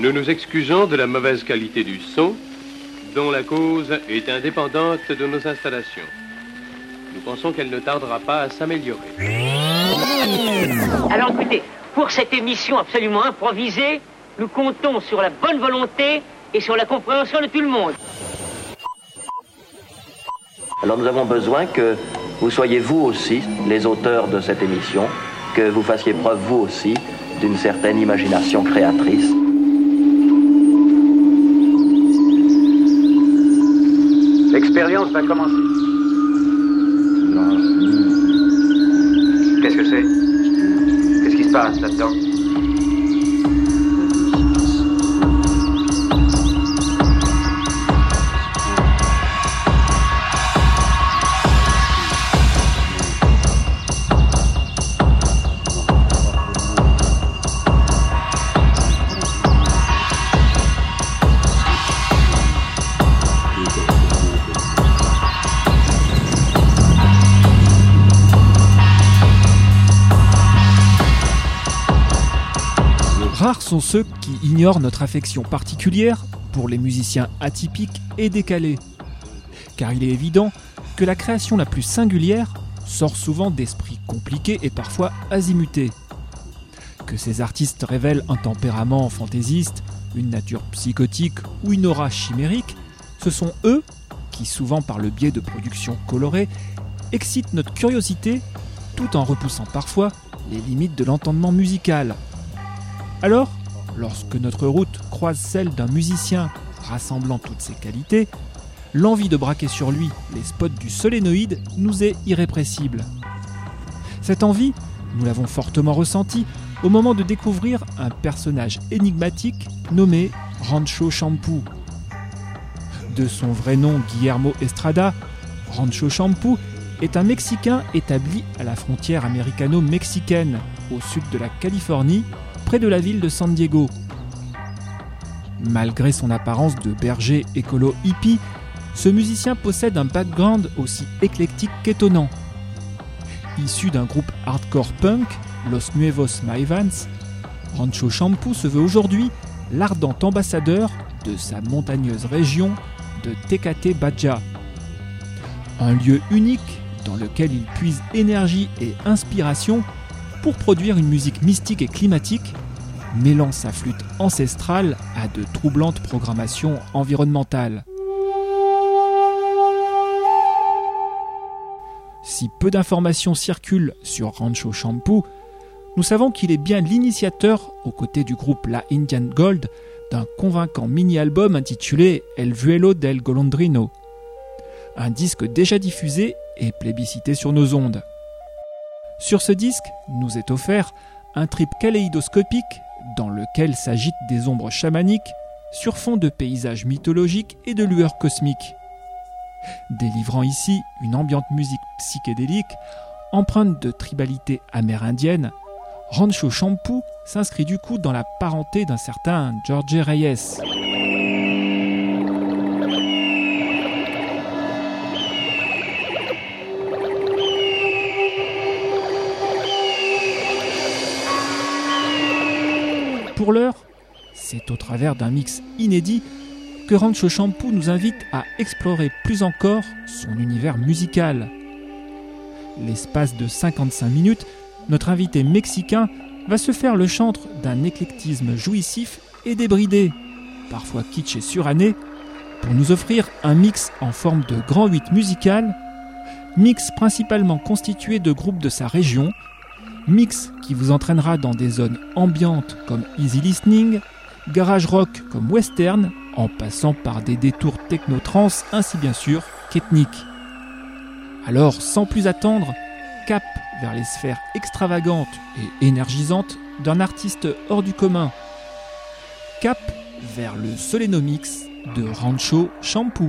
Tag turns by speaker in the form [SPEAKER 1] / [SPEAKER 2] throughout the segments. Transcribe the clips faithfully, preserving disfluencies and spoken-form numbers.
[SPEAKER 1] Nous nous excusons de la mauvaise qualité du son, dont la cause est indépendante de nos installations. Nous pensons qu'elle ne tardera pas à s'améliorer.
[SPEAKER 2] Alors écoutez, pour cette émission absolument improvisée, nous comptons sur la bonne volonté et sur la compréhension de tout le monde.
[SPEAKER 3] Alors nous avons besoin que vous soyez vous aussi les auteurs de cette émission, que vous fassiez preuve vous aussi d'une certaine imagination créatrice.
[SPEAKER 4] L'expérience va commencer. Qu'est-ce que c'est? Qu'est-ce qui se passe là-dedans?
[SPEAKER 5] Rares sont ceux qui ignorent notre affection particulière pour les musiciens atypiques et décalés. Car il est évident que la création la plus singulière sort souvent d'esprits compliqués et parfois azimutés. Que ces artistes révèlent un tempérament fantaisiste, une nature psychotique ou une aura chimérique, ce sont eux qui, souvent par le biais de productions colorées, excitent notre curiosité tout en repoussant parfois les limites de l'entendement musical. Alors, lorsque notre route croise celle d'un musicien rassemblant toutes ses qualités, l'envie de braquer sur lui les spots du solénoïde nous est irrépressible. Cette envie, nous l'avons fortement ressentie au moment de découvrir un personnage énigmatique nommé Rancho Shampoo. De son vrai nom Guillermo Estrada, Rancho Shampoo est un Mexicain établi à la frontière américano-mexicaine, au sud de la Californie, près de la ville de San Diego. Malgré son apparence de berger écolo hippie, ce musicien possède un background aussi éclectique qu'étonnant. Issu d'un groupe hardcore punk, Los Nuevos Maivans, Rancho Shampoo se veut aujourd'hui l'ardent ambassadeur de sa montagneuse région de Tecate Baja. Un lieu unique dans lequel il puise énergie et inspiration pour produire une musique mystique et climatique, mêlant sa flûte ancestrale à de troublantes programmations environnementales. Si peu d'informations circulent sur Rancho Shampoo, nous savons qu'il est bien l'initiateur, aux côtés du groupe La Indian Gold, d'un convaincant mini-album intitulé El Vuelo del Golondrino, un disque déjà diffusé et plébiscité sur nos ondes. Sur ce disque nous est offert un trip kaléidoscopique dans lequel s'agitent des ombres chamaniques sur fond de paysages mythologiques et de lueurs cosmiques. Délivrant ici une ambiante musique psychédélique, empreinte de tribalité amérindienne, Rancho Shampoo s'inscrit du coup dans la parenté d'un certain Jorge Reyes. Pour l'heure, c'est au travers d'un mix inédit que Rancho Shampoo nous invite à explorer plus encore son univers musical. L'espace de cinquante-cinq minutes, notre invité mexicain va se faire le chantre d'un éclectisme jouissif et débridé, parfois kitsch et suranné, pour nous offrir un mix en forme de grand huit musical, mix principalement constitué de groupes de sa région, mix qui vous entraînera dans des zones ambiantes comme easy listening, garage rock comme western, en passant par des détours techno-trance ainsi bien sûr qu'ethniques. Alors, sans plus attendre, cap vers les sphères extravagantes et énergisantes d'un artiste hors du commun. Cap vers le Solenomix de Rancho Shampoo.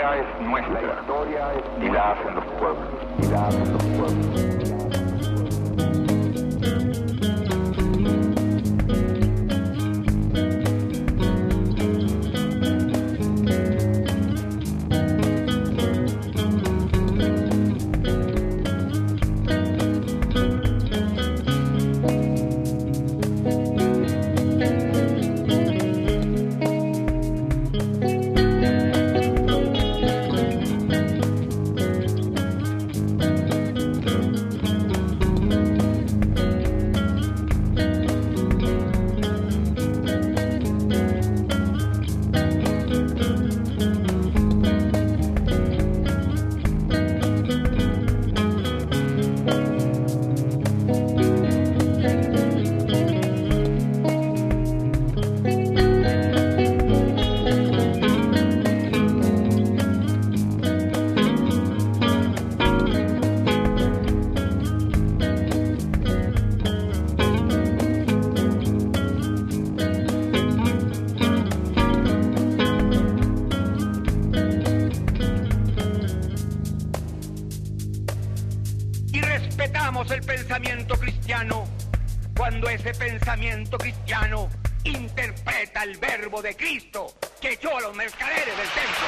[SPEAKER 6] historia es nuestra. La historia es y la hacen los pueblos. Y la hacen los pueblos.
[SPEAKER 7] el pensamiento cristiano cuando ese pensamiento cristiano interpreta el verbo de Cristo que echó a los mercaderes del templo.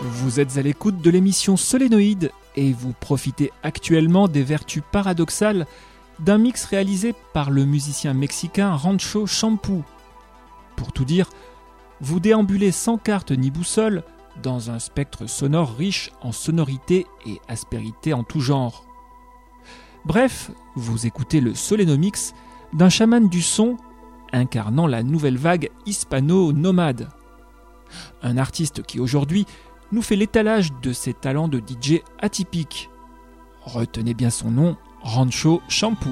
[SPEAKER 5] Vous êtes à l'écoute de l'émission Solénoïde et vous profitez actuellement des vertus paradoxales d'un mix réalisé par le musicien mexicain Rancho Shampoo. Pour tout dire, vous déambulez sans carte ni boussole dans un spectre sonore riche en sonorités et aspérités en tout genre. Bref, vous écoutez le Solénomix d'un chaman du son incarnant la nouvelle vague hispano-nomade. Un artiste qui aujourd'hui nous fait l'étalage de ses talents de D J atypiques. Retenez bien son nom, Rancho Shampoo.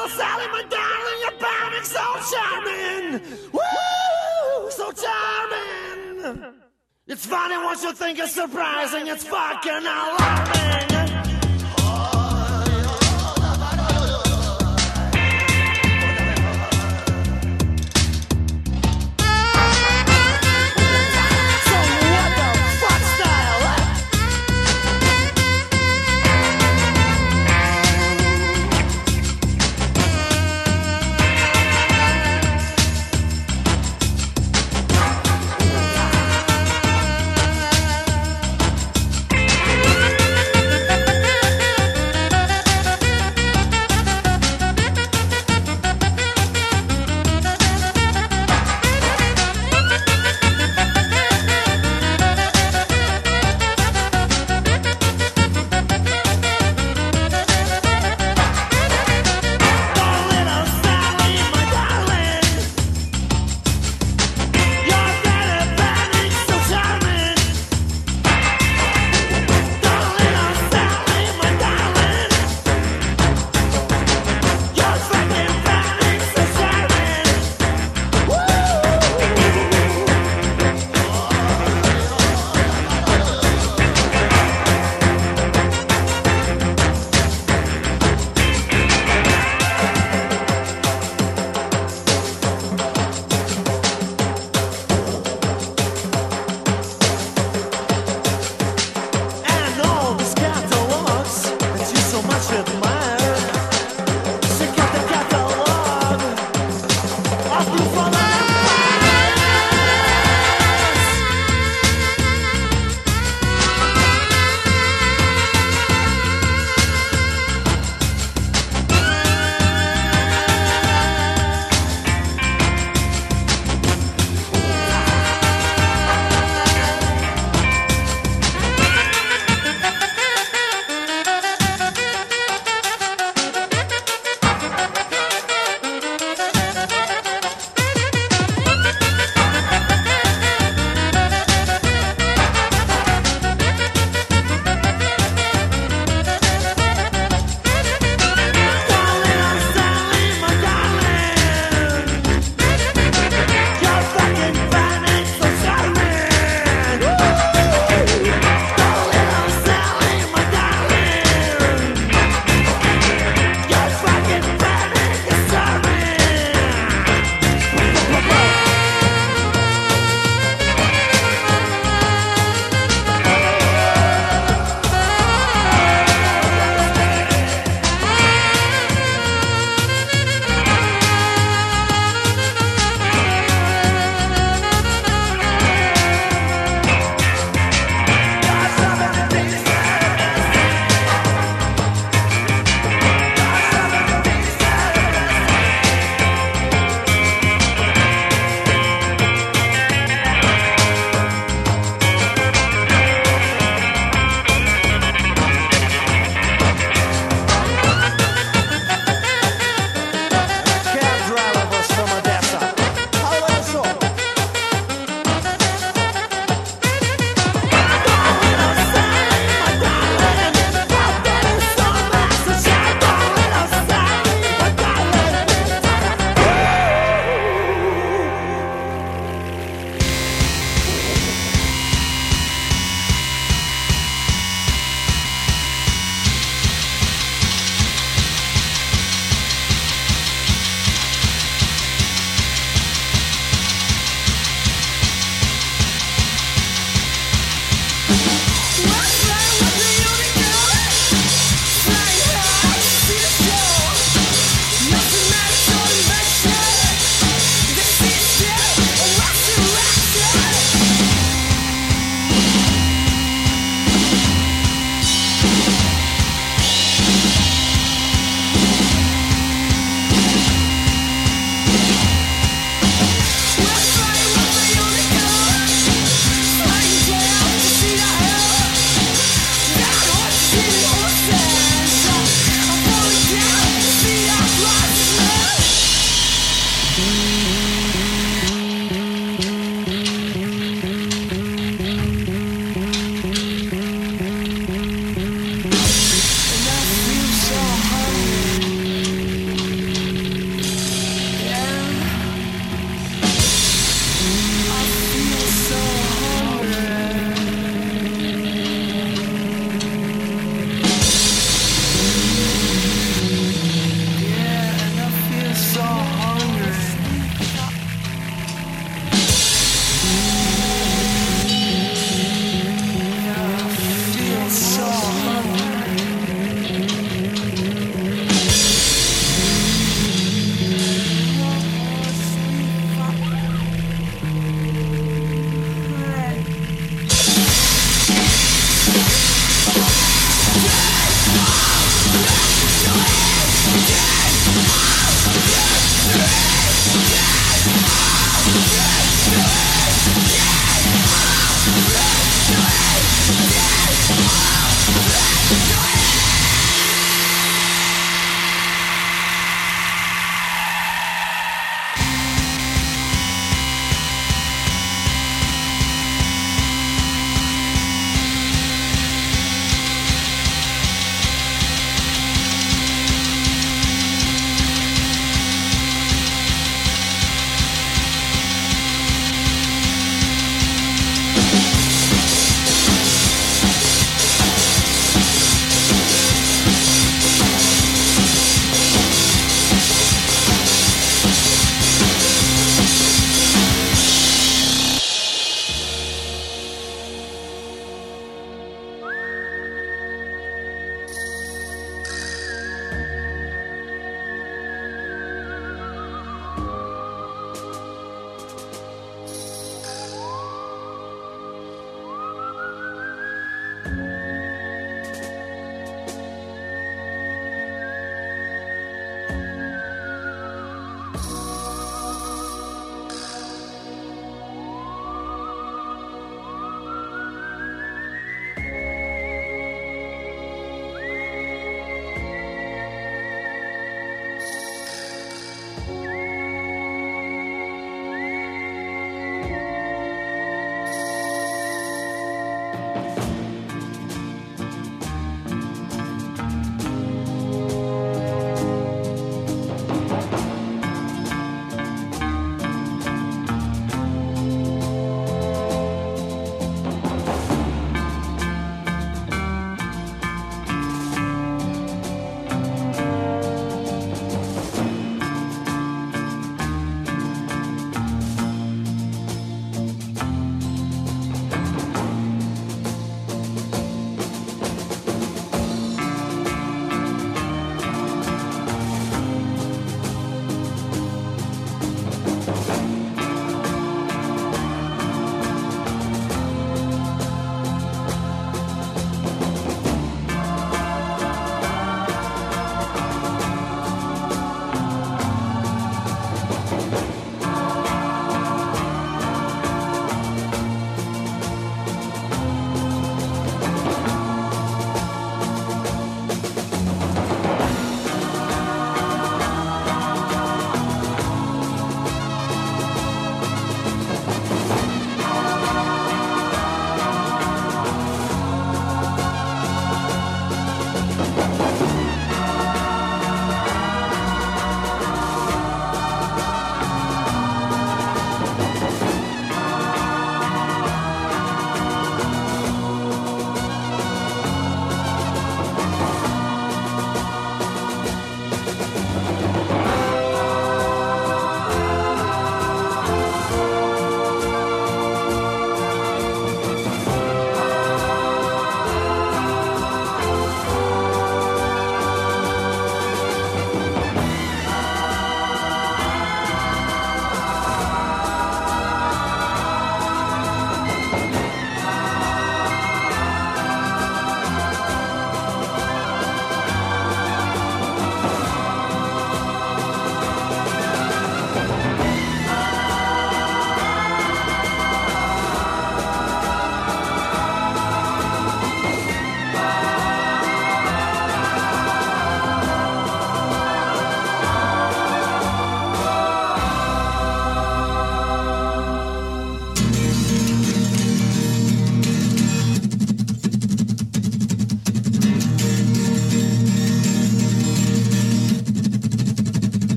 [SPEAKER 8] little Sally, my darling, you're bounding so charming. Woo, so charming. It's funny what you think is surprising, it's fucking alarming.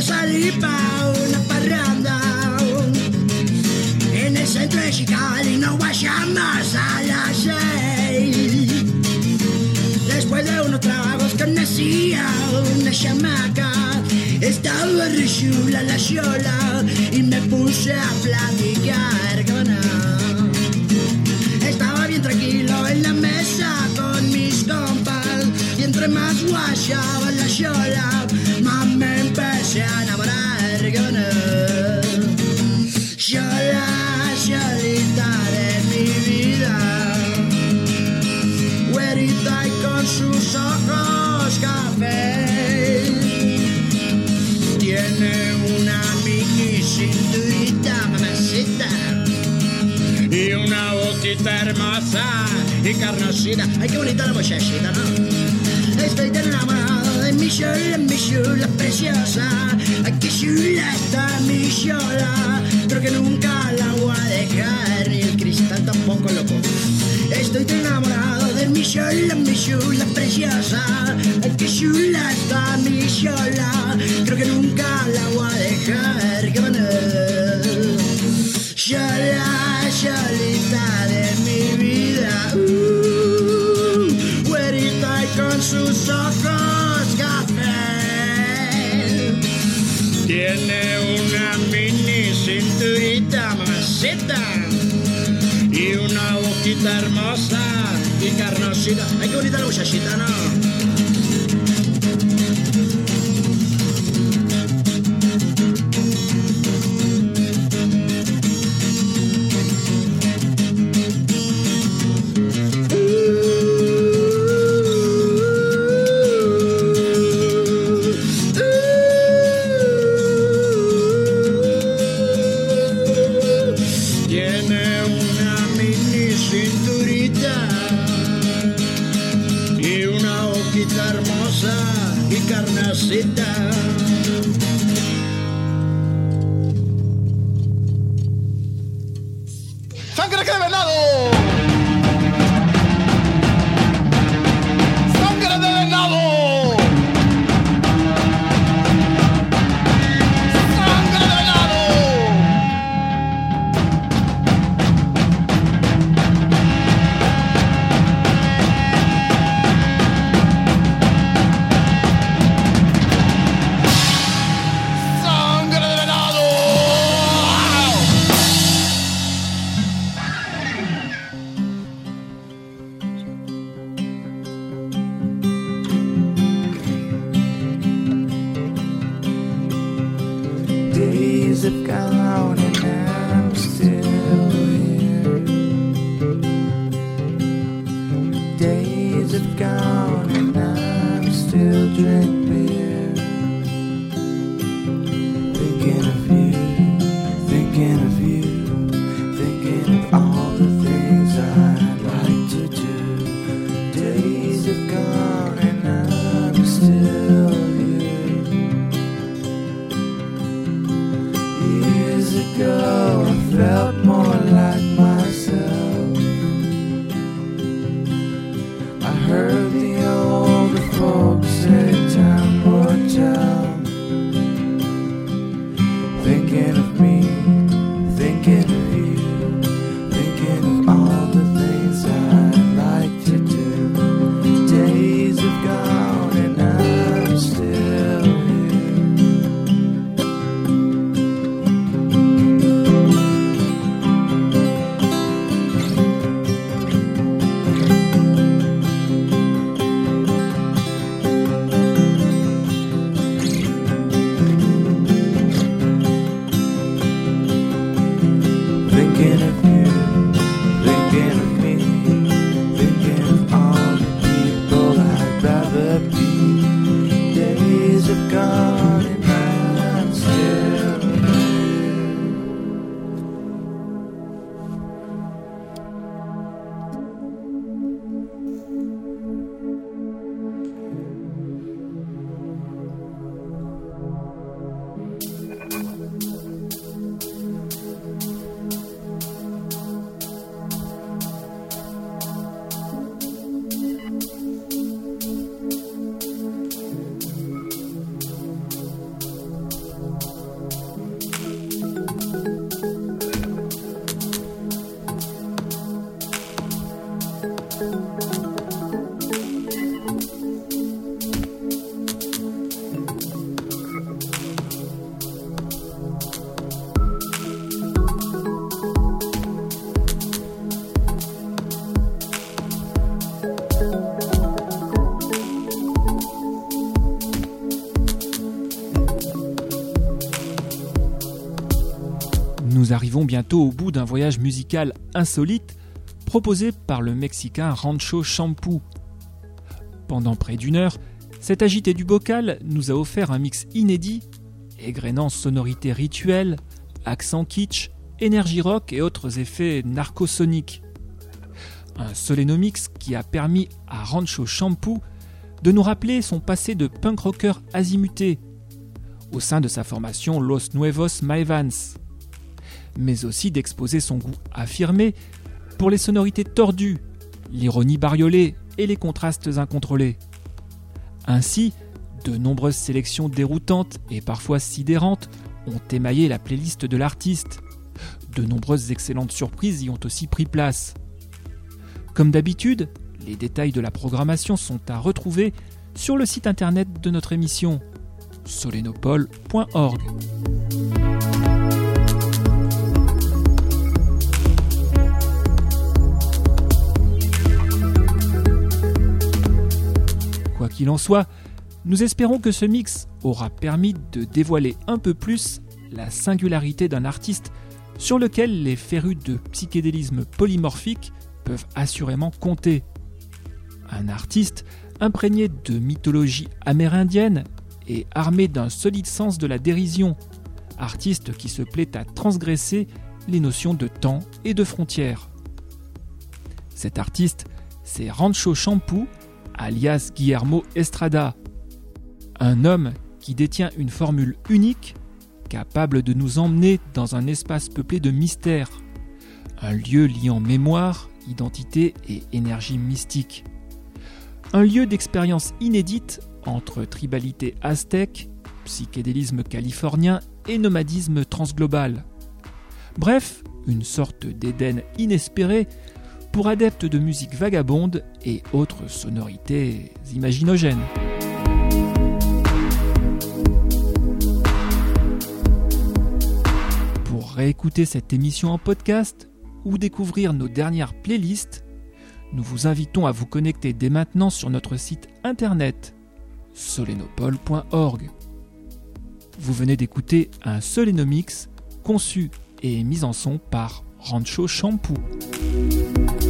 [SPEAKER 8] salí pa' una parranda en el centro de Chicago y no vayamos a las seis. Después de unos tragos conocí a una chamaca. Estaba re chula la chola y me puse a platicar con ella. Estaba bien tranquilo en la mesa con mis compas y entre más guayaba la chola, más me empecé a enamorar con ella. Chola, cholita de mi vida, güerita y con sus ojos café. Tiene una mini cinturita, mamacita, y una boquita hermosa y carnosita. Ay, qué bonita la muchachita, ¿no? Estoy tan enamorado de mi chola, mi chola preciosa. Ay, qué chula está mi chola. Creo que nunca la voy a dejar, ni el cristal tampoco, loco. Estoy tan enamorado de mi chola, mi chola preciosa. Ay, qué chula está mi chola. Creo que nunca la voy a dejar. ¡Qué manera! Chola, cholita de mi vida. Uh, güerita y con sus ojos café. Tiene una mini cinturita, mamacita, y una boquita hermosa y carnosita. Ay, qué bonita la muchachita, ¿no?
[SPEAKER 9] ¡Sangre de venado! ¡Sangre de venado! ¡Sangre de venado! ¡Sangre de venado!
[SPEAKER 10] Days have gone and I'm still here. Days have gone and I'm still drink beer. Thinking of you, thinking of you, thinking of all the things I'd like to do. Days have gone and I'm still here. Years ago I felt more like myself. I heard the older folks say time will tell. Thinking of me, thinking of you, thinking of all the things I'd like to do. Days have gone and I'm still here.
[SPEAKER 5] Nous arrivons bientôt au bout d'un voyage musical insolite proposé par le Mexicain Rancho Shampoo. Pendant près d'une heure, cet agité du bocal nous a offert un mix inédit, égrénant sonorités rituelles, accents kitsch, énergie rock et autres effets narcosoniques. Un solénomix qui a permis à Rancho Shampoo de nous rappeler son passé de punk rocker azimuté au sein de sa formation Los Nuevos Maevans, mais aussi d'exposer son goût affirmé pour les sonorités tordues, l'ironie bariolée et les contrastes incontrôlés. Ainsi, de nombreuses sélections déroutantes et parfois sidérantes ont émaillé la playlist de l'artiste. De nombreuses excellentes surprises y ont aussi pris place. Comme d'habitude, les détails de la programmation sont à retrouver sur le site internet de notre émission, solenopole point org. Quoi qu'il en soit, nous espérons que ce mix aura permis de dévoiler un peu plus la singularité d'un artiste sur lequel les férus de psychédélisme polymorphique peuvent assurément compter. Un artiste imprégné de mythologie amérindienne et armé d'un solide sens de la dérision, artiste qui se plaît à transgresser les notions de temps et de frontières. Cet artiste, c'est Rancho Shampoo, alias Guillermo Estrada, un homme qui détient une formule unique, capable de nous emmener dans un espace peuplé de mystères, un lieu liant mémoire, identité et énergie mystique. Un lieu d'expérience inédite entre tribalité aztèque, psychédélisme californien et nomadisme transglobal. Bref, une sorte d'Éden inespéré pour adeptes de musique vagabonde et autres sonorités imaginogènes. Pour réécouter cette émission en podcast ou découvrir nos dernières playlists, nous vous invitons à vous connecter dès maintenant sur notre site internet solenopole point org. Vous venez d'écouter un Solenomix conçu et mis en son par Rancho Shampoo.